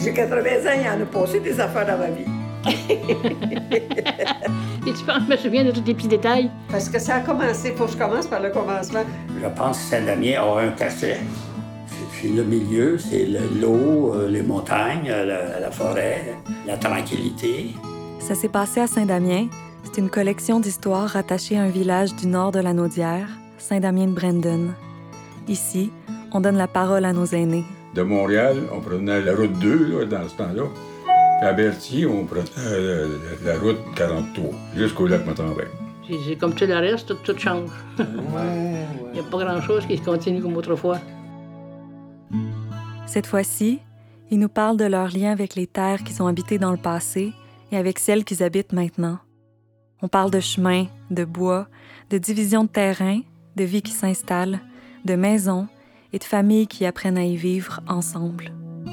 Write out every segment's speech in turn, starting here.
J'ai 80 ans, il y en a passé des affaires dans ma vie. Et tu penses, je me souviens de tous les petits détails. Parce que ça a commencé, il faut que je commence par le commencement. Je pense que Saint-Damien a un cachet. C'est le milieu, c'est l'eau, les montagnes, la forêt, la tranquillité. Ça s'est passé à Saint-Damien. C'est une collection d'histoires rattachées à un village du nord de la Naudière, Saint-Damien-de-Brandon. Ici, on donne la parole à nos aînés. De Montréal, on prenait la route 2 là, dans ce temps-là. Puis à Berthier, on prenait la route 43 jusqu'au lac Matambin. C'est comme tout le reste, tout change. Il n'y a pas grand-chose qui continue comme autrefois. Cette fois-ci, ils nous parlent de leur lien avec les terres qu'ils ont habitées dans le passé et avec celles qu'ils habitent maintenant. On parle de chemins, de bois, de division de terrain, de vie qui s'installe, de maisons et de familles qui apprennent à y vivre ensemble.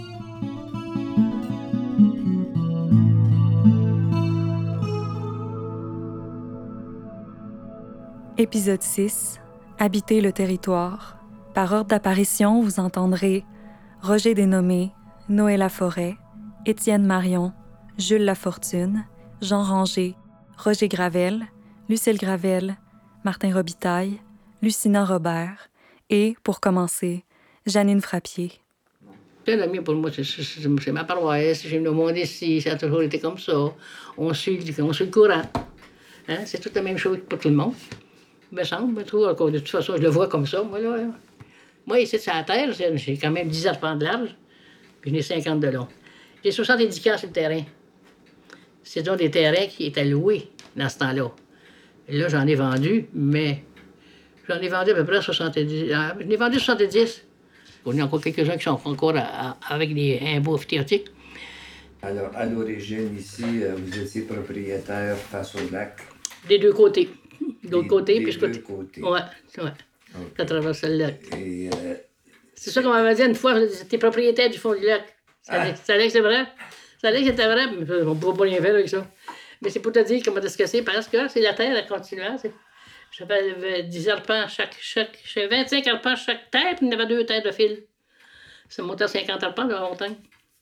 Épisode 6. Habiter le territoire. Par ordre d'apparition, vous entendrez Roger Dénommé, Noé Laforêt, Étienne Marion, Jules Lafortune, Jean Ranger, Roger Gravel, Lucille Gravel, Martin Robitaille, Lucina Robert et, pour commencer, Janine Frappier. La mienne, pour moi, c'est ma paroisse. J'ai le monde ici, ça a toujours été comme ça. On suit le courant. Hein? C'est toute la même chose pour tout le monde. Il me semble, de toute façon, je le vois comme ça. Moi ici, sur la terre, j'ai quand même 10 arpents de large, puis j'en ai 50 de long. J'ai 70 cas sur le terrain. C'est donc des terrains qui étaient loués dans ce temps-là. Et là, j'en ai vendu, mais j'en ai vendu à peu près 70. J'en ai vendu 70. Il y a encore quelques-uns qui sont encore avec un beau amphithéotique. Alors, à l'origine, ici, vous étiez propriétaire face au lac? Des deux côtés. De l'autre côté, des puis deux côtés. Ouais. Okay. Ça traverse le lac. Et, c'est ça qu'on m'avait dit une fois, t'es propriétaire du fond du lac. Ça allait que c'est vrai. Ça allait que c'était vrai, mais on ne pourra pas rien faire avec ça. Mais c'est pour te dire comment est-ce que c'est, parce que c'est la terre, elle continue. J'avais 10 arpents j'ai 25 arpents chaque terre, puis il y avait 2 terres de fil. Ça montait à 50 arpents de la montagne.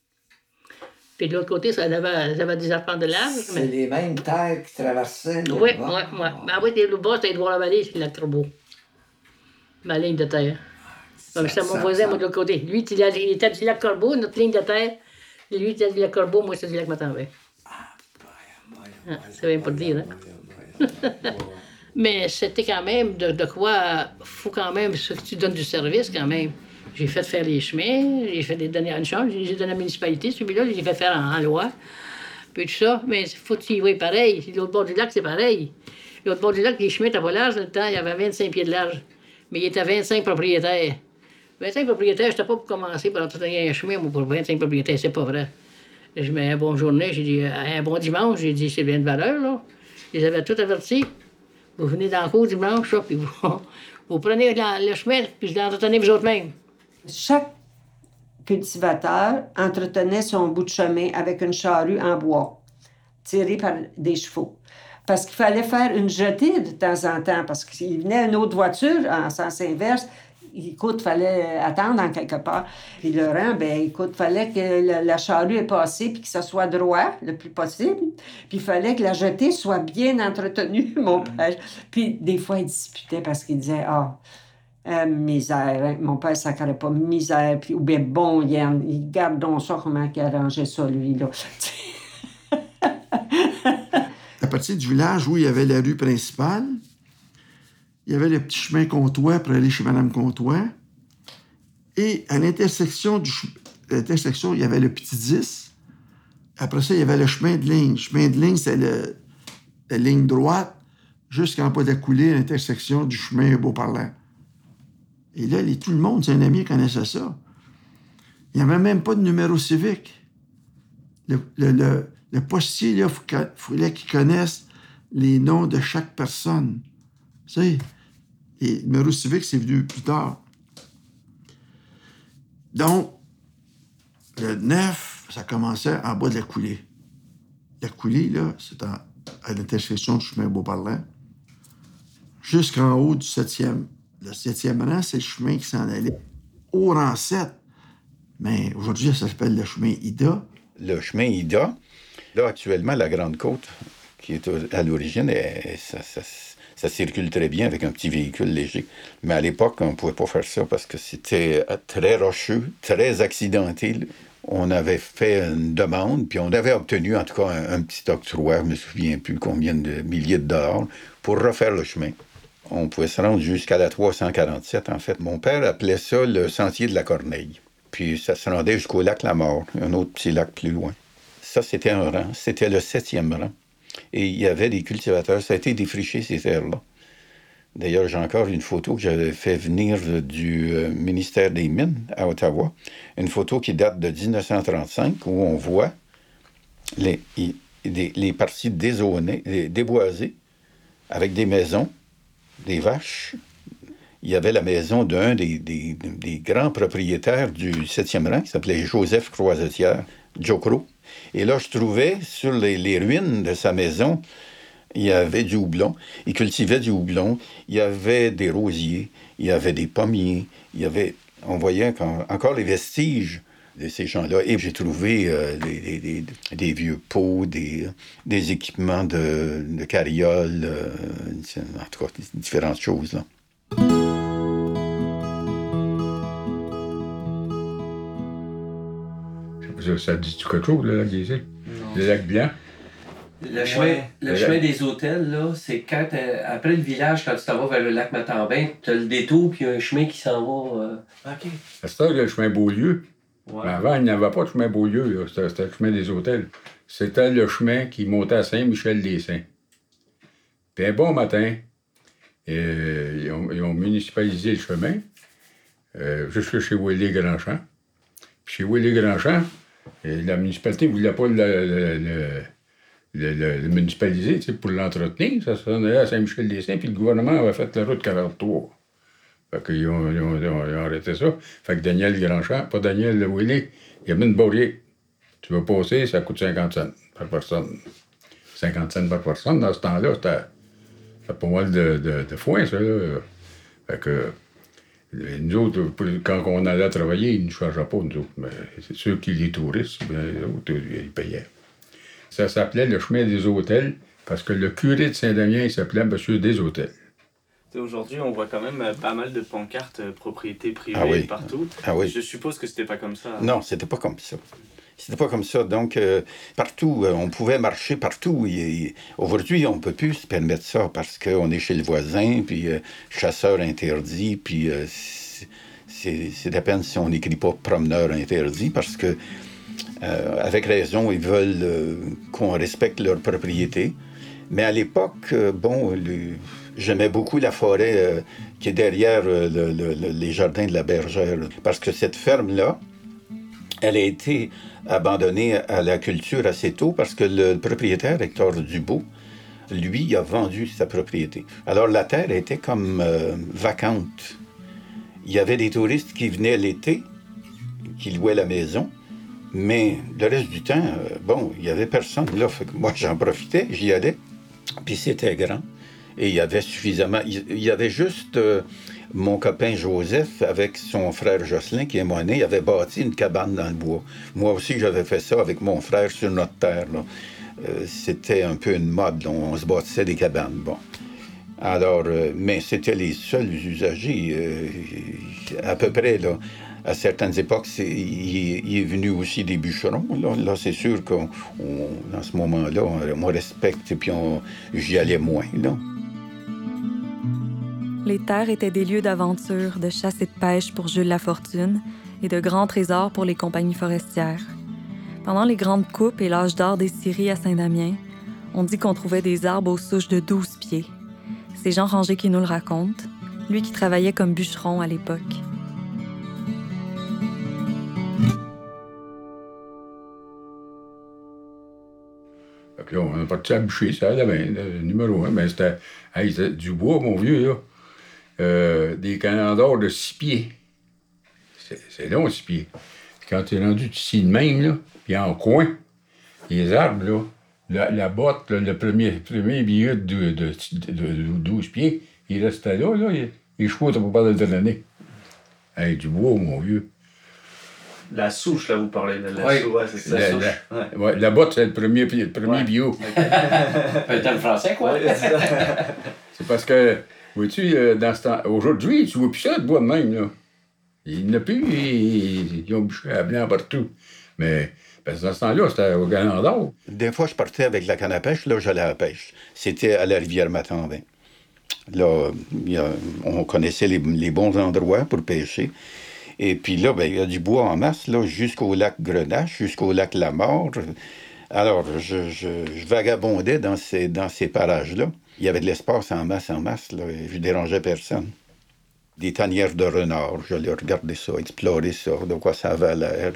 Puis de l'autre côté, ça avait 10 arpents de large. C'est les mêmes terres qui traversaient le Oui. bas. Ben oui, le bas, c'était Édouard-la-Vallée, c'est le lac Corbeau. Ma ligne de terre. C'était mon voisin, moi, de l'autre côté. Lui, il était du lac Corbeau, notre ligne de terre. Lui, il était du lac Corbeau, moi, c'était du lac Matambin. C'est bien pour te dire, hein? Mais c'était quand même de quoi... faut quand même que tu donnes du service, quand même. J'ai fait faire les chemins, j'ai fait donner une chance, j'ai donné à la municipalité, celui-là, j'ai fait faire en loi. Puis tout ça, mais faut que tu y vois pareil. L'autre bord du lac, c'est pareil. L'autre bord du lac, les chemins n'étaient pas larges. Dans le temps, il y avait 25 pieds de large. Mais il était 25 propriétaires. 25 propriétaires, je n'étais pas pour commencer par entretenir un chemin, moi, pour 25 propriétaires, c'est pas vrai. Je mets un bon journée, j'ai dit, un bon dimanche, j'ai dit, c'est bien de valeur, là. Ils avaient tout averti. Vous venez dans le cours dimanche, là, puis vous prenez le chemin, puis vous l'entretenez vous autres-mêmes. Chaque cultivateur entretenait son bout de chemin avec une charrue en bois, tirée par des chevaux. Parce qu'il fallait faire une jetée de temps en temps, parce qu'il venait une autre voiture en sens inverse. Écoute, fallait attendre en quelque part. Puis le rang, fallait que la charrue est passée puis que ça soit droit le plus possible. Puis il fallait que la jetée soit bien entretenue, mon père. Puis des fois, il disputait parce qu'il disait, misère, hein? Mon père ne sacrait pas misère, puis ou bien bon, il garde donc ça, comment il arrangeait ça, lui, là. À partir du village où il y avait la rue principale, il y avait le petit chemin Comtois pour aller chez Mme Comtois. Et à l'intersection il y avait le petit 10. Après ça, il y avait le chemin de ligne. Le chemin de ligne, c'est la ligne droite jusqu'en pas de la coulée à l'intersection du chemin Beauparlant. Et là, tout le monde, c'est un ami, connaissait ça. Il n'y avait même pas de numéro civique. Le postier, il fallait qu'il connaisse les noms de chaque personne. Tu sais, et le numéro civique, c'est venu plus tard. Donc, le 9, ça commençait en bas de la coulée. La coulée, là, c'est à l'intersection du chemin Beauparlant, jusqu'en haut du 7e. Le 7e rang, c'est le chemin qui s'en allait au rang 7. Mais aujourd'hui, ça s'appelle le chemin Ida. Le chemin Ida, là, actuellement, la Grande Côte, qui est à l'origine, ça circule très bien avec un petit véhicule léger. Mais à l'époque, on ne pouvait pas faire ça parce que c'était très rocheux, très accidenté. On avait fait une demande, puis on avait obtenu, en tout cas, un petit octroi, je ne me souviens plus combien de milliers de dollars, pour refaire le chemin. On pouvait se rendre jusqu'à la 347, en fait. Mon père appelait ça le sentier de la Corneille. Puis ça se rendait jusqu'au lac La Mort, un autre petit lac plus loin. Ça, c'était un rang. C'était le 7e rang. Et il y avait des cultivateurs. Ça a été défriché, ces terres-là. D'ailleurs, j'ai encore une photo que j'avais fait venir du ministère des Mines à Ottawa. Une photo qui date de 1935, où on voit les parties déboisées, avec des maisons, des vaches. Il y avait la maison d'un des grands propriétaires du 7e rang, qui s'appelait Joseph Croisetière, Joe Crow. Et là, je trouvais sur les ruines de sa maison, il y avait du houblon. Il cultivait du houblon. Il y avait des rosiers. Il y avait des pommiers. On voyait encore les vestiges de ces gens-là. Et j'ai trouvé des vieux pots, des équipements de carrioles, en tout cas, différentes choses, là. Ça dit-tu quelque chose, le lac des Îles? Le lac Blanc? Le chemin des hôtels, là, c'est quand après le village, quand tu t'en vas vers le lac Matambin, tu as le détour, puis il y a un chemin qui s'en va. OK. C'était le chemin Beaulieu. Ouais. Mais avant, il n'y avait pas de chemin Beaulieu, là. C'était le chemin des hôtels. C'était le chemin qui montait à Saint-Michel-des-Saints. Puis un bon matin, ils ont municipalisé le chemin jusque chez Willy Grandchamp. Puis chez Willy Grandchamp, la municipalité ne voulait pas le municipaliser pour l'entretenir. Ça se rendait à Saint-Michel-des-Saints, puis le gouvernement avait fait la route 43. Fait qu'ils ont arrêté ça. Fait que Daniel Grandchamp, pas Daniel Willy, il a mis une barrière. Tu veux passer, ça coûte 50 cents par personne. 50 cents par personne, dans ce temps-là, c'était pas mal de foin, ça, là. Fait que nous autres, quand on allait travailler, ils ne nous chargeaient pas, nous autres. Mais c'est sûr que les touristes, les autres, ils payaient. Ça s'appelait le chemin des hôtels, parce que le curé de Saint-Damien, il s'appelait Monsieur des Hôtels. Aujourd'hui, on voit quand même pas mal de pancartes propriété privée partout. Ah oui. Je suppose que c'était pas comme ça. Non, c'était pas comme ça. C'était pas comme ça. Donc, partout, on pouvait marcher partout. Aujourd'hui, on peut plus se permettre ça parce qu'on est chez le voisin, puis chasseur interdit, puis c'est à peine si on n'écrit pas promeneur interdit parce que, avec raison, ils veulent qu'on respecte leur propriété. Mais à l'époque, j'aimais beaucoup la forêt qui est derrière les jardins de la Bergère. Parce que cette ferme-là, elle a été abandonnée à la culture assez tôt parce que le propriétaire, Hector Dubois, lui, a vendu sa propriété. Alors la terre était comme vacante. Il y avait des touristes qui venaient l'été, qui louaient la maison, mais le reste du temps, il n'y avait personne là. Fait que moi, j'en profitais, j'y allais, puis c'était grand. Et il y avait suffisamment... Il y avait juste mon copain Joseph avec son frère Jocelyn, qui est moiné, avait bâti une cabane dans le bois. Moi aussi, j'avais fait ça avec mon frère sur notre terre, là. C'était un peu une mode, là. On se bâtissait des cabanes, bon. Alors, mais c'était les seuls usagers, à peu près, là. À certaines époques, il est venu aussi des bûcherons. Là c'est sûr qu'en ce moment-là, on respecte et puis j'y allais moins, là. Les terres étaient des lieux d'aventure, de chasse et de pêche pour Jules Lafortune et de grands trésors pour les compagnies forestières. Pendant les grandes coupes et l'âge d'or des scieries à Saint-Damien, on dit qu'on trouvait des arbres aux souches de 12 pieds. C'est Jean Ranger qui nous le raconte, lui qui travaillait comme bûcheron à l'époque. Fait que là, on est parti à bûcher, ça allait bien, le numéro 1. Mais c'était du bois, mon vieux, là. Des canons d'or de 6 pieds. C'est long, 6 pieds. Puis quand tu es rendu ici de même, là, puis en coin, les arbres, là, la botte, là, le premier billet de 12 pieds, il restait là, les chevaux, t'as pas pas de le donner. Hey, du bois, mon vieux. La souche, là, vous parlez. La Oui, souche, ouais, c'est ça. La souche. Ouais, la botte, c'est le premier bio. T'as le français, quoi? Ouais, c'est ça. C'est parce que, vois-tu, dans ce temps... Aujourd'hui, tu vois plus ça de bois de même, là. Il n'y en a plus, ils ont bûché à blanc partout. Mais parce que dans ce temps-là, c'était au Galant d'Or. Des fois, je partais avec la canne à pêche, là, j'allais à la pêche. C'était à la rivière Matambin. Là, on connaissait les bons endroits pour pêcher. Et puis là, ben, il y a du bois en masse, là, jusqu'au lac Grenache, jusqu'au lac Lamort. Alors, je vagabondais dans ces parages-là. Il y avait de l'espace en masse, là, et je dérangeais personne. Des tanières de renards, j'allais regarder ça, explorer ça, de quoi ça avait l'air.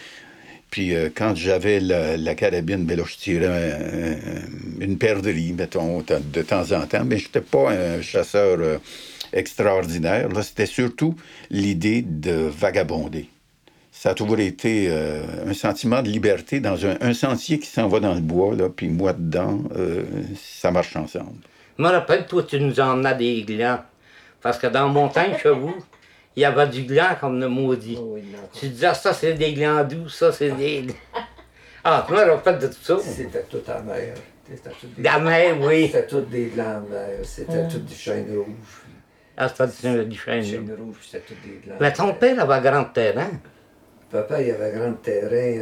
Puis quand j'avais la carabine, ben là, je tirais une perdrix, mettons, de temps en temps. Mais je n'étais pas un chasseur extraordinaire. Là, c'était surtout l'idée de vagabonder. Ça a toujours été un sentiment de liberté dans un sentier qui s'en va dans le bois, là, puis moi dedans, ça marche ensemble. Je me rappelle, toi, tu nous emmenais des glands. Parce que dans la montagne, chez vous, il y avait du gland comme le maudit. Oh, oui, tu disais, ça, c'est des glands doux, ça, c'est des... Ah, tu me rappelles de tout ça? C'était tout à mer. La mer, oui. C'était tout des glands de mer. C'était tout du chêne rouge. Ah, c'était du chêne rouge, c'était tout des glands. Mais ton père avait un grand terrain. Papa, il avait un grand terrain.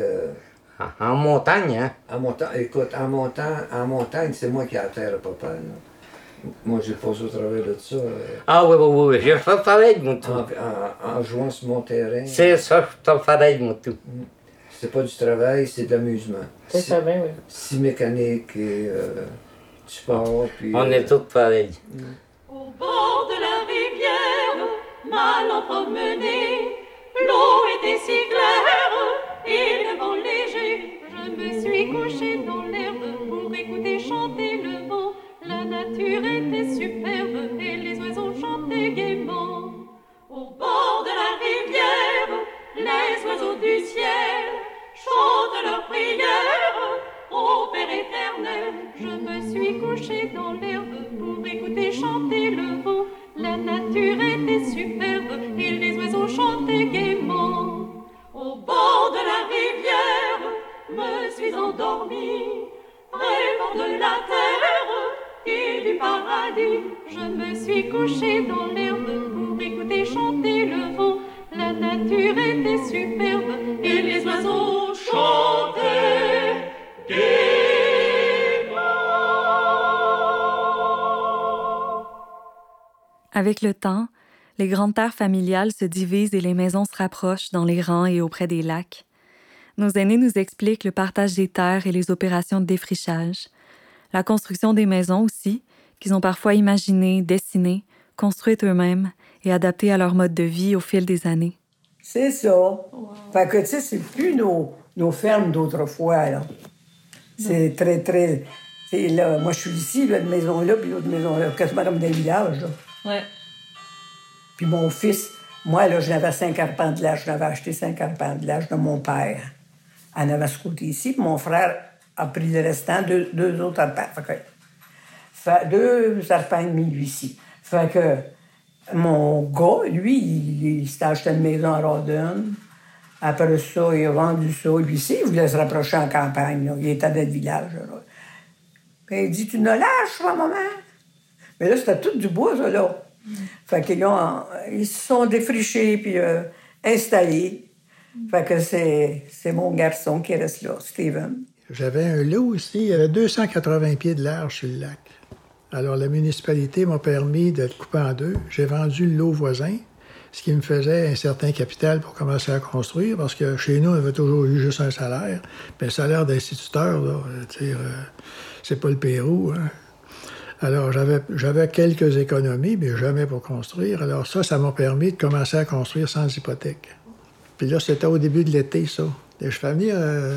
En montagne, hein? Écoute, en montagne, c'est moi qui ai la terre, papa. Là. Moi, j'ai passé au travers de ça. Ah oui, j'ai fait pareil, mon tout. En jouant sur mon terrain. C'est ça, je fais pareil, mon tout. C'est pas du travail, c'est de l'amusement. C'est ça, bien, oui. Si mécanique et du sport. Puis, on est tous pareils. Au bord de la rivière, ma lampe emmenée, l'eau était si claire et le vent léger. Je me suis couchée dans l'herbe pour écouter chanter le vent. La nature était superbe et les oiseaux chantaient gaiement. Au bord de la rivière, les oiseaux du ciel chantent leurs prières. Ô Père éternel, je me suis couchée dans l'herbe pour écouter chanter le vent. La nature était superbe et les oiseaux chantaient gaiement. Au bord de la rivière, me suis endormie, rêvant de la terre et du paradis. Je me suis couchée dans l'herbe pour écouter chanter le vent. La nature était superbe et les oiseaux chantaient gaiement. Avec le temps, les grandes terres familiales se divisent et les maisons se rapprochent dans les rangs et auprès des lacs. Nos aînés nous expliquent le partage des terres et les opérations de défrichage. La construction des maisons aussi, qu'ils ont parfois imaginées, dessinées, construites eux-mêmes et adaptées à leur mode de vie au fil des années. C'est ça. Wow. Fait que, tu sais, c'est plus nos fermes d'autrefois, là. C'est très, très... Là, moi, je suis ici, là, de maison-là, puis l'autre maison-là, quasiment comme dans le village, là. Ouais. Puis mon fils, moi, là, j'avais 5 arpents de l'âge, j'avais acheté 5 arpents de l'âge de mon père. En avait ce côté ici, puis mon frère a pris le restant, deux autres arpents. Fait 2 arpents et demi, lui, ici. Fait que mon gars, lui, il s'est acheté une maison à Rawdon. Après ça, il a vendu ça. Lui, ici, il voulait se rapprocher en campagne. Là. Il était dans le village. Là. Puis il dit, tu ne lâches pas, maman? Mais là, c'était tout du bois, ça, là. Fait qu'ils ils se sont défrichés puis installés. Fait que c'est mon garçon qui reste là, Steven. J'avais un lot ici, il y avait 280 pieds de large sur le lac. Alors, la municipalité m'a permis de le couper en deux. J'ai vendu le lot voisin, ce qui me faisait un certain capital pour commencer à construire, parce que chez nous, on avait toujours eu juste un salaire. Puis un salaire d'instituteur, là, c'est pas le Pérou, hein. Alors, j'avais quelques économies, mais jamais pour construire. Alors ça m'a permis de commencer à construire sans hypothèque. Puis là, c'était au début de l'été, ça. Et je fais venir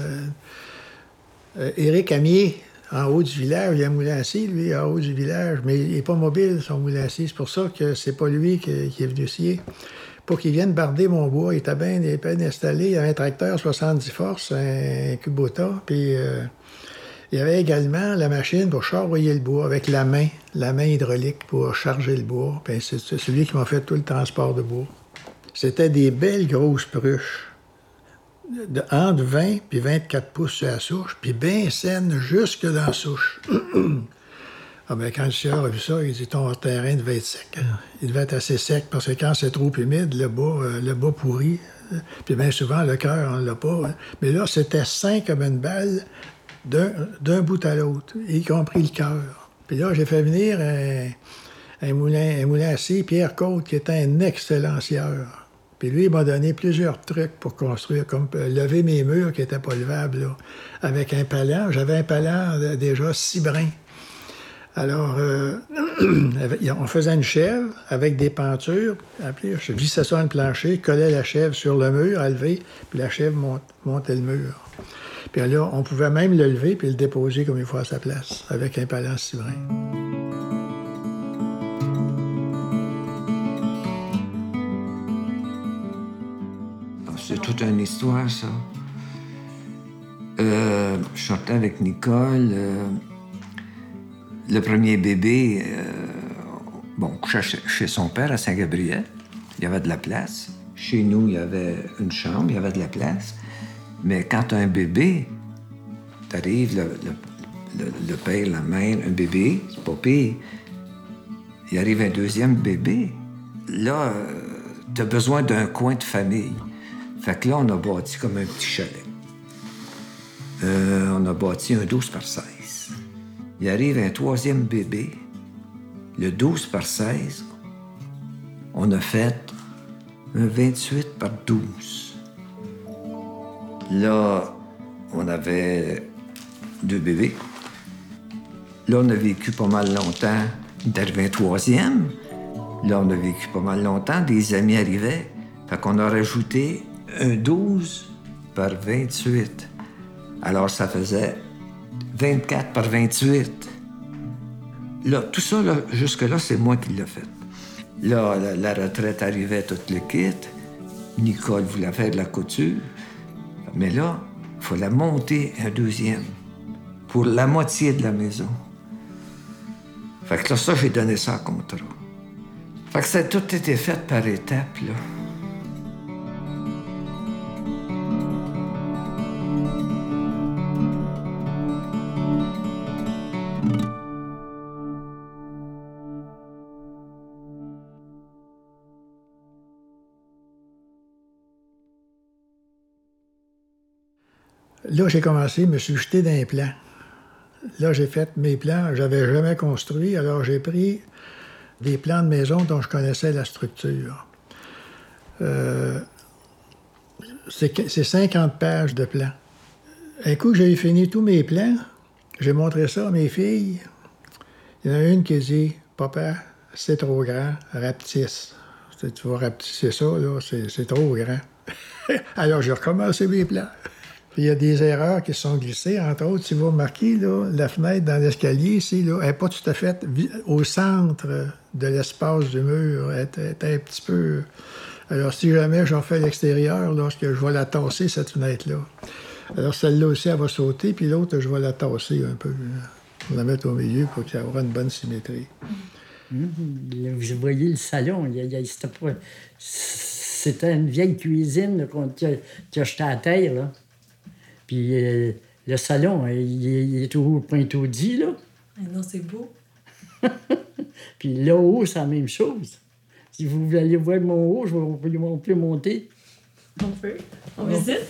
Éric Amier, en haut du village. Il y a un moulin à scie, lui, en haut du village. Mais il n'est pas mobile, son moulin à scie. C'est pour ça que c'est pas lui qui est venu scier. Pour qu'il vienne barder mon bois. Il était bien installé. Il y avait un tracteur 70 forces, un Kubota, puis... il y avait également la machine pour charroyer le bois avec la main hydraulique pour charger le bois. Bien, c'est celui qui m'a fait tout le transport de bois. C'était des belles grosses pruches entre 20 puis 24 pouces sur la souche, puis bien saine jusque dans la souche. Ah ben, quand le sieur a vu ça, il dit ton terrain devait être sec. Il devait être assez sec parce que quand c'est trop humide, le bas pourrit. Puis bien souvent, le cœur, on l'a pas. Hein. Mais là, c'était sain comme une balle d'un bout à l'autre, y compris le cœur. Puis là, j'ai fait venir un moulin à scie, Pierre Côte, qui était un excellent sieur. Puis lui, il m'a donné plusieurs trucs pour construire, comme lever mes murs qui n'étaient pas levables, là, avec un palan. J'avais un palan déjà 6 brins. Alors, on faisait une chèvre avec des pentures. Après, je vissais ça dans le plancher, collais la chèvre sur le mur à lever, puis la chèvre montait le mur. Puis là, on pouvait même le lever puis le déposer comme il faut à sa place, avec un palan 6 brins. C'est toute une histoire, ça. Je sortais avec Nicole. Le premier bébé, couchait chez son père à Saint-Gabriel. Il y avait de la place. Chez nous, il y avait une chambre, il y avait de la place. Mais quand tu as un bébé, t'arrives, le père, la mère, un bébé, c'est pas pire. Il arrive un deuxième bébé. Là, tu as besoin d'un coin de famille. Fait que là, on a bâti comme un petit chalet. On a bâti un 12 par 16. Il arrive un troisième bébé. Le 12 par 16, on a fait un 28 par 12. Là, on avait 2 bébés. Là, on a vécu pas mal longtemps. Il est arrivé un troisième. Là, on a vécu pas mal longtemps. Des amis arrivaient. Fait qu'on a rajouté un 12 par 28. Alors, ça faisait 24 par 28. Là, tout ça, là, jusque-là, c'est moi qui l'ai fait. Là, la retraite arrivait, tout le kit. Nicole voulait faire de la couture. Mais là, il fallait monter un deuxième pour la moitié de la maison. Fait que là, ça, j'ai donné ça en contrat. Fait que ça a tout été fait par étapes, là. Là, j'ai commencé, je me suis jeté dans les plans. Là, j'ai fait mes plans. J'avais jamais construit, alors j'ai pris des plans de maison dont je connaissais la structure. C'est 50 pages de plans. Un coup, j'ai fini tous mes plans. J'ai montré ça à mes filles. Il y en a une qui dit « Papa, c'est trop grand, rapetisse. » Tu vas rapetisser ça, là, c'est trop grand. Alors, j'ai recommencé mes plans. Puis il y a des erreurs qui se sont glissées. Entre autres, si vous remarquez, là, la fenêtre dans l'escalier ici, là, elle n'est pas tout à fait au centre de l'espace du mur. Elle est un petit peu... Alors, si jamais j'en fais l'extérieur, lorsque je vais la tasser, cette fenêtre-là. Alors, celle-là aussi, elle va sauter, puis l'autre, je vais la tasser un peu. Pour la mettre au milieu pour qu'il y ait une bonne symétrie. Vous voyez le salon, c'était une vieille cuisine qui a jeté à terre, là. Puis le salon, il est toujours pointaudit, là. Ah non, c'est beau. Puis là-haut, c'est la même chose. Si vous voulez voir mon haut, on peut monter. On peut. On visite.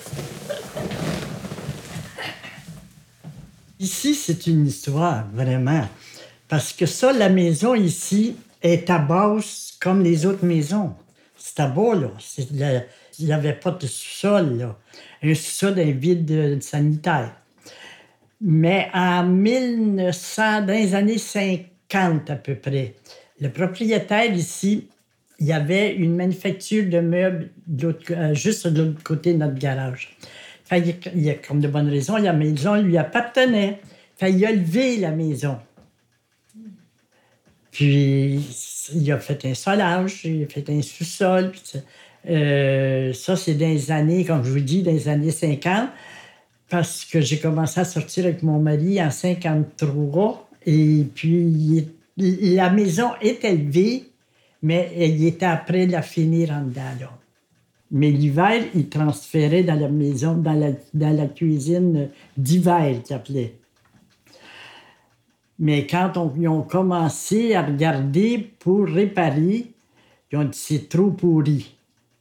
Ici, c'est une histoire, vraiment. Parce que ça, la maison ici est à basse comme les autres maisons. C'est à bas, là. Il n'y avait pas de sous-sol, là. Un sous-sol d'un vide sanitaire. Mais en 1900, dans les années 50 à peu près, le propriétaire ici, il y avait une manufacture de meubles juste de l'autre côté de notre garage. Fait, il y a comme de bonnes raisons, la maison lui appartenait. Fait, il a levé la maison. Puis, il a fait un solage, il a fait un sous-sol. Puis, ça, c'est dans les années, comme je vous dis, dans les années 50, parce que j'ai commencé à sortir avec mon mari en 53. Et puis, la maison est élevée, mais il était après la finir en dedans, là. Mais l'hiver, ils transféraient dans la maison, dans la cuisine d'hiver, qu'ils appelaient. Mais quand ils ont commencé à regarder pour réparer, ils ont dit c'est trop pourri.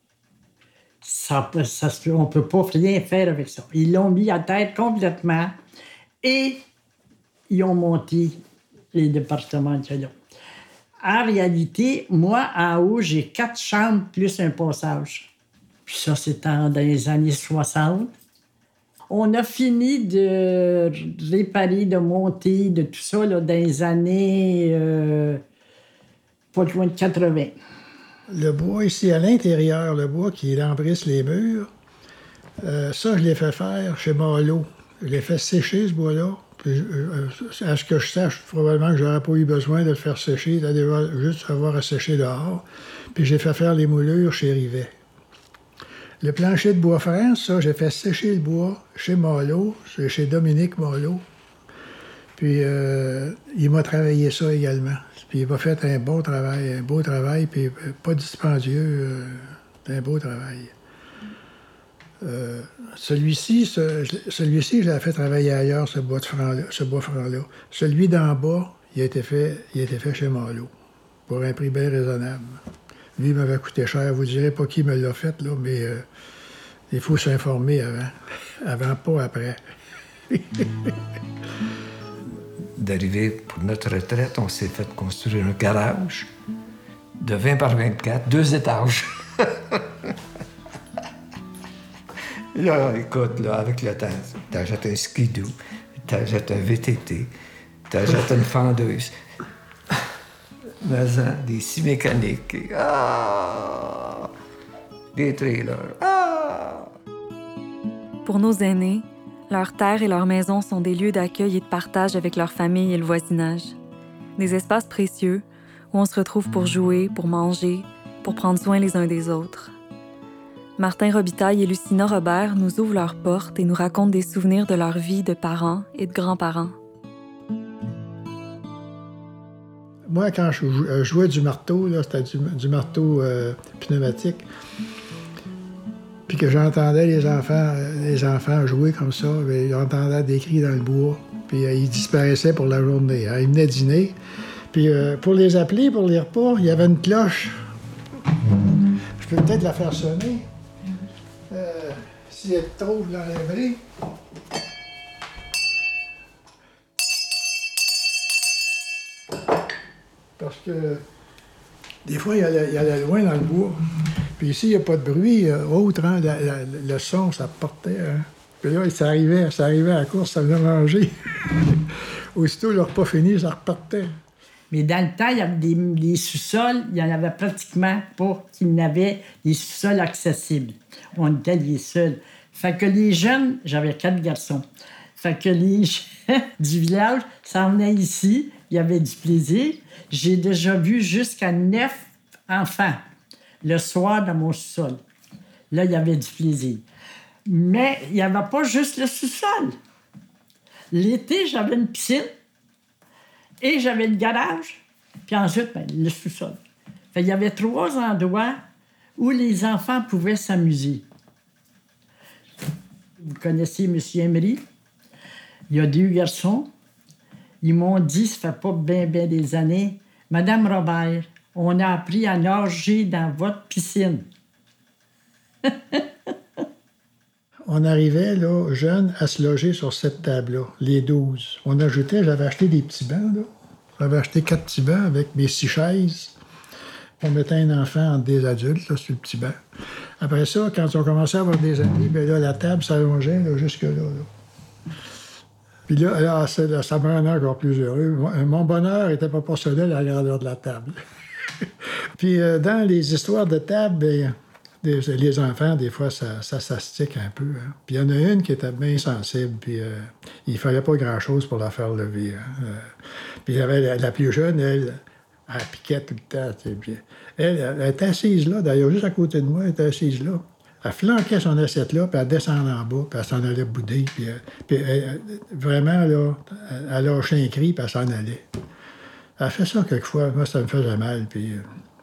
On ne peut pas rien faire avec ça. Ils l'ont mis à terre complètement et ils ont monté les départements de chaleur. En réalité, moi, en haut, j'ai 4 chambres plus un passage. Puis ça, c'était dans les années 60. On a fini de réparer, de monter, de tout ça là, dans les années pas loin de 80. Le bois ici à l'intérieur, le bois qui embrisse les murs, ça, je l'ai fait faire chez Marleau. Je l'ai fait sécher, ce bois-là. Puis, à ce que je sache, probablement que j'aurais pas eu besoin de le faire sécher, juste avoir à sécher dehors. Puis j'ai fait faire les moulures chez Rivet. Le plancher de bois franc, ça, j'ai fait sécher le bois chez Marleau, chez Dominique Marleau. Puis il m'a travaillé ça également. Puis il m'a fait un beau travail, puis pas dispendieux, un beau travail. Celui-ci, je l'ai fait travailler ailleurs, ce bois franc-là. Celui d'en bas, il a été fait chez Marleau, pour un prix bien raisonnable. Lui, il m'avait coûté cher. Vous ne direz pas qui me l'a fait, là, mais il faut s'informer avant. Avant, pas après. D'arriver pour notre retraite, on s'est fait construire un garage de 20 par 24, 2 étages. Là, écoute, là, avec le temps, t'achètes un skidoo, t'achètes un VTT, t'achètes une fendeuse. Mais des scies mécaniques. Des trailers. Pour nos aînés, leurs terres et leurs maisons sont des lieux d'accueil et de partage avec leur famille et le voisinage. Des espaces précieux où on se retrouve pour jouer, pour manger, pour prendre soin les uns des autres. Martin Robitaille et Lucina Robert nous ouvrent leurs portes et nous racontent des souvenirs de leur vie de parents et de grands-parents. Moi, quand je jouais du marteau, là, c'était du marteau pneumatique, puis que j'entendais les enfants jouer comme ça, ils entendaient des cris dans le bois, puis ils disparaissaient pour la journée. Hein. Ils venaient dîner, puis pour les appeler, pour les repas, il y avait une cloche. Je peux peut-être la faire sonner. Si elle te trouve, l'enlèverai. Parce que des fois, il y allait loin dans le bois. Puis ici, il n'y a pas de bruit autre. Hein, le son, ça partait. Hein. Puis là, ça arrivait à la course, ça venait manger. Aussitôt, le repas fini, ça repartait. Mais dans le temps, il y avait des sous-sols, il n'y en avait pratiquement pas qui n'avaient des sous-sols accessibles. On était les seuls. Fait que les jeunes, j'avais 4 garçons. Fait que les gens du village s'en venaient ici, il y avait du plaisir. J'ai déjà vu jusqu'à 9 enfants le soir dans mon sous-sol. Là, il y avait du plaisir. Mais il n'y avait pas juste le sous-sol. L'été, j'avais une piscine et j'avais le garage, puis ensuite, le sous-sol. Fait, il y avait 3 endroits où les enfants pouvaient s'amuser. Vous connaissez M. Emery? Il y a 2 garçons. Ils m'ont dit, ça fait pas bien des années, « Madame Robert, on a appris à nager dans votre piscine. » On arrivait, là, jeunes, à se loger sur cette table-là, les 12. On ajoutait, j'avais acheté des petits bancs, là. J'avais acheté 4 petits bancs avec mes 6 chaises. On mettait un enfant entre des adultes, là, sur le petit banc. Après ça, quand on commençait à avoir des amis, bien là, la table s'allongeait, là, jusque-là, là. Puis là, ça me rendait encore plus heureux. Mon bonheur était proportionnel à la grandeur de la table. Puis dans les histoires de table, bien, les enfants, des fois, ça s'astique un peu. Hein. Puis il y en a une qui était bien sensible, puis il fallait pas grand-chose pour la faire lever. Hein. Puis il y avait la plus jeune, elle piquait tout le temps. Puis elle était assise là, d'ailleurs, juste à côté de moi, elle était assise là. Elle flanquait son assiette là, puis elle descendait en bas, puis elle s'en allait bouder. Puis vraiment, là, elle lâchait un cri, puis elle s'en allait. Elle fait ça quelquefois. Moi, ça me faisait mal, puis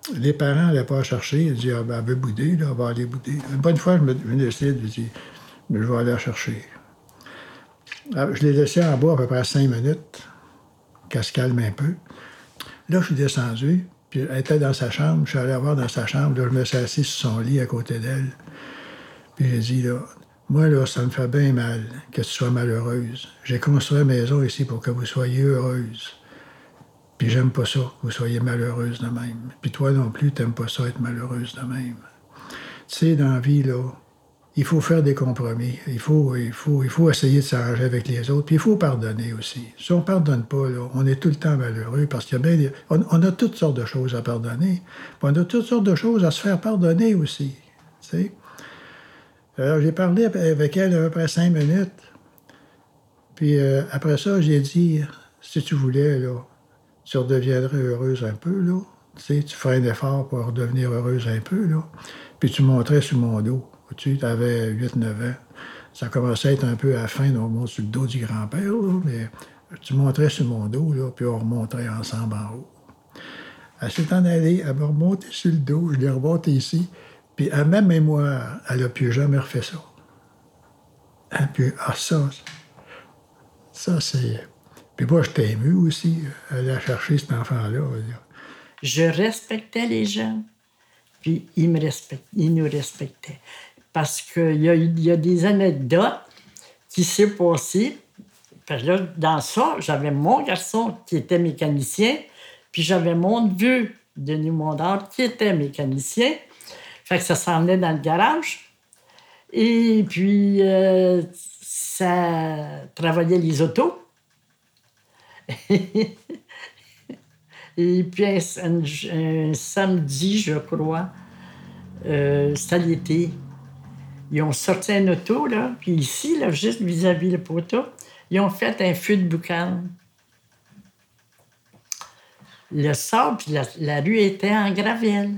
Les parents n'allaient pas chercher. Ils disaient, elle veut bouder, là, elle va aller bouder. Une bonne fois, je décide, je dis, je vais aller la chercher. Alors, je l'ai laissée en bas à peu près 5 minutes, qu'elle se calme un peu. Là, je suis descendu, puis elle était dans sa chambre. Je suis allé la voir dans sa chambre. Là, je me suis assis sur son lit à côté d'elle. Puis j'ai dit, là, moi, là, ça me fait bien mal que tu sois malheureuse. J'ai construit la maison ici pour que vous soyez heureuse. Puis j'aime pas ça, que vous soyez malheureuse de même. Puis toi non plus, t'aimes pas ça, être malheureuse de même. Tu sais, dans la vie, là, il faut faire des compromis. Il faut essayer de s'arranger avec les autres. Puis il faut pardonner aussi. Si on pardonne pas, là, on est tout le temps malheureux parce qu'il y a bien on a toutes sortes de choses à pardonner. Puis on a toutes sortes de choses à se faire pardonner aussi. Tu sais? Alors, j'ai parlé avec elle à peu près 5 minutes. Puis après ça, j'ai dit, si tu voulais, là, tu redeviendrais heureuse un peu, là. Tu sais, tu ferais un effort pour redevenir heureuse un peu, là. Puis tu monterais sur mon dos. Tu avais 8-9 ans. Ça commençait à être un peu à la fin, on monte sur le dos du grand-père, là, mais tu monterais sur mon dos, là, puis on remonterait ensemble en haut. Elle s'est en allée, elle m'a remonté sur le dos, je l'ai remonté ici, puis à ma mémoire, elle n'a plus jamais refait ça. Hein, puis, ça, c'est... Puis moi, j'étais ému aussi, aller chercher cet enfant-là. Je respectais les jeunes, puis ils nous respectaient. Parce qu'il y a des anecdotes qui s'est passées. Parce que là, dans ça, j'avais mon garçon qui était mécanicien, puis j'avais mon vieux Denis Mondard qui était mécanicien. Fait que ça s'en venait dans le garage. Et puis, ça travaillait les autos. Et puis, un samedi, je crois, c'était l'été, ils ont sorti un auto, là, puis ici, là, juste vis-à-vis le poteau, ils ont fait un feu de boucan. Le sable, puis la rue était en gravelle.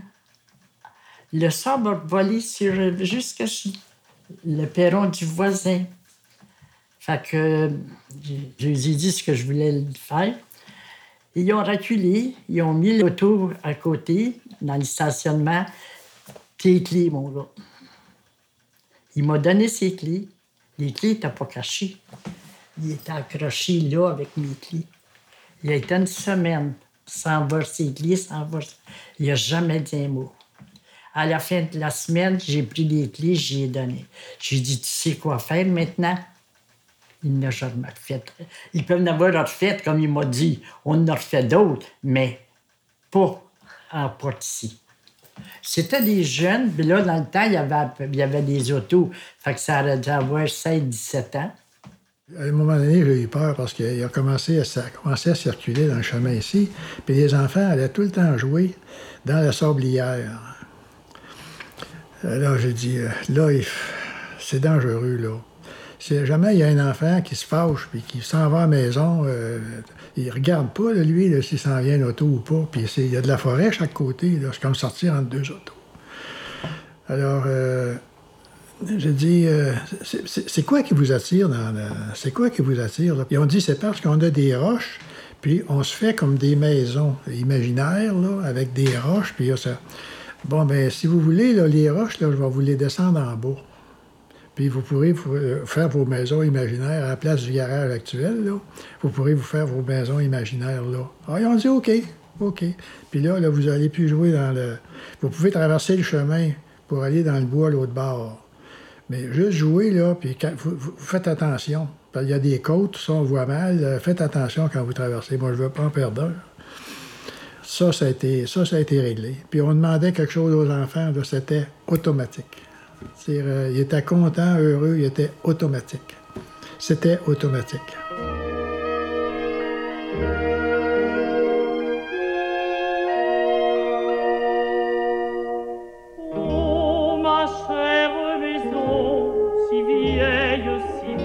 Le sable a volé jusqu'à le perron du voisin. Fait que je les ai dit ce que je voulais faire. Ils ont reculé, ils ont mis l'auto à côté, dans le stationnement. Tes clés, mon gars. Il m'a donné ses clés. Les clés n'étaient pas cachées. Il était accroché là avec mes clés. Il a été une semaine sans voir ses clés, sans voir... Il n'a jamais dit un mot. À la fin de la semaine, j'ai pris les clés, j'y ai donné. J'ai dit, tu sais quoi faire maintenant? Il n'a jamais refait. Ils peuvent en avoir refait, comme il m'a dit. On en a refait d'autres, mais pas en porte ici. C'était des jeunes, puis là, dans le temps, il y avait des autos. Fait que ça aurait dû avoir 16-17 ans. À un moment donné, j'ai eu peur parce qu'il a commencé à circuler dans le chemin ici. Puis les enfants allaient tout le temps jouer dans la sablière. Là, j'ai dit, là, c'est dangereux, là. Si jamais il y a un enfant qui se fâche puis qui s'en va à la maison, il regarde pas, là, lui, là, s'il s'en vient en auto ou pas. Puis il y a de la forêt à chaque côté. Là, c'est comme sortir entre deux autos. Alors, j'ai dit, c'est quoi qui vous attire c'est quoi qui vous attire, là? Ils ont dit, c'est parce qu'on a des roches, puis on se fait comme des maisons imaginaires, là, avec des roches, puis ça... Bon, bien, si vous voulez, là, les roches, là, je vais vous les descendre en bas. Puis vous pourrez faire vos maisons imaginaires à la place du garage actuel, là. Vous pourrez vous faire vos maisons imaginaires, là. Ah, ils ont dit OK. Puis là, vous allez plus jouer dans le... Vous pouvez traverser le chemin pour aller dans le bois à l'autre bord. Mais juste jouer, là, puis vous faites attention. Parce qu'il y a des côtes, ça, on voit mal. Faites attention quand vous traversez. Moi, je ne veux pas en perdre un. Ça a été réglé. Puis on demandait quelque chose aux enfants, là, c'était automatique. C'est-à-dire, ils étaient contents, heureux, ils étaient automatiques. C'était automatique. Oh, ma chère maison, si vieille,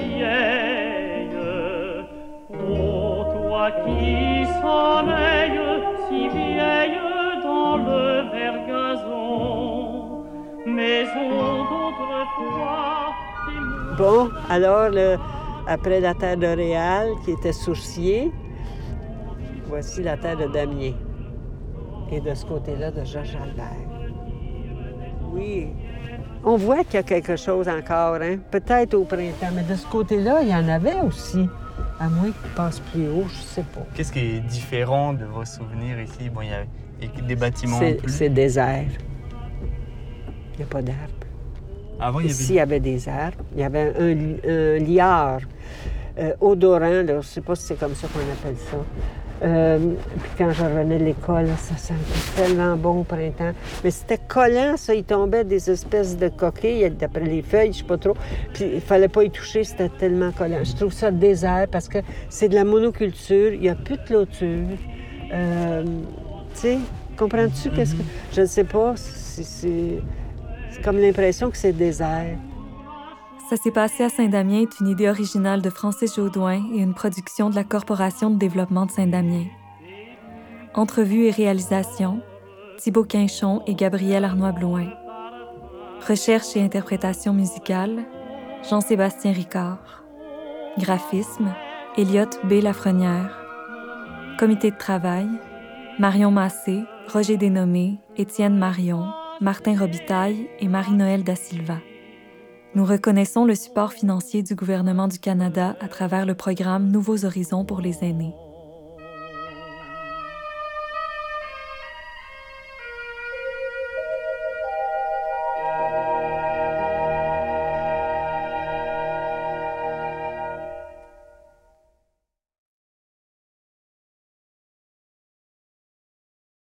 oh, toi qui sommeilles, si vieille dans le vert gazon, maison d'autrefois. Bon, alors, après la terre de Réal, qui était sourcier, voici la terre de damier. et de ce côté-là de Georges Albert. Oui. On voit qu'il y a quelque chose encore, hein? Peut-être au printemps, mais de ce côté-là, il y en avait aussi. À moins qu'il passe plus haut, je sais pas. Qu'est-ce qui est différent de vos souvenirs ici? Bon, il y a des bâtiments en plus. C'est désert. Il n'y a pas d'arbres. Avant, Ici, il y avait des arbres. Il y avait un liard odorant, là, je ne sais pas si c'est comme ça qu'on appelle ça. Puis quand je revenais de l'école, ça sentait tellement bon au printemps. Mais c'était collant, ça. Il tombait des espèces de coquilles d'après les feuilles, je sais pas trop. Puis il fallait pas y toucher, c'était tellement collant. Je trouve ça désert parce que c'est de la monoculture. Il n'y a plus de clôture. Tu sais, comprends-tu qu'est-ce que... Je ne sais pas, c'est comme l'impression que c'est désert. Ça s'est passé à Saint-Damien est une idée originale de Francis Jodoin et une production de la Corporation de développement de Saint-Damien. Entrevue et réalisation, Thibaut Quinchon et Gabriel Arnois-Blouin. Recherche et interprétation musicale, Jean-Sébastien Ricard. Graphisme, Elliot B. Lafrenière. Comité de travail, Marion Massé, Roger Desnommés, Étienne Marion, Martin Robitaille et Marie-Noëlle Da Silva. Nous reconnaissons le support financier du gouvernement du Canada à travers le programme Nouveaux Horizons pour les aînés.